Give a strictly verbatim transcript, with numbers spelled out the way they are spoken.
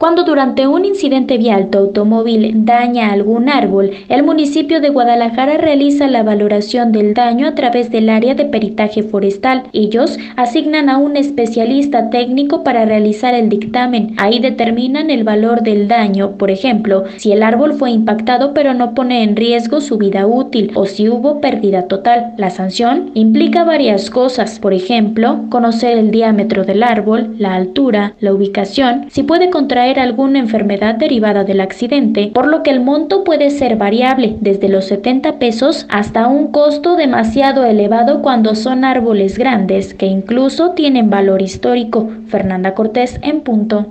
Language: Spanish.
Cuando durante un incidente vial tu automóvil daña algún árbol, el municipio de Guadalajara realiza la valoración del daño a través del área de peritaje forestal. Ellos asignan a un especialista técnico para realizar el dictamen. Ahí determinan el valor del daño, por ejemplo, si el árbol fue impactado pero no pone en riesgo su vida útil o si hubo pérdida total. La sanción implica varias cosas, por ejemplo, conocer el diámetro del árbol, la altura, la ubicación, si puede contraer alguna enfermedad derivada del accidente, por lo que el monto puede ser variable, desde los setenta pesos hasta un costo demasiado elevado cuando son árboles grandes que incluso tienen valor histórico. Fernanda Cortés, en punto.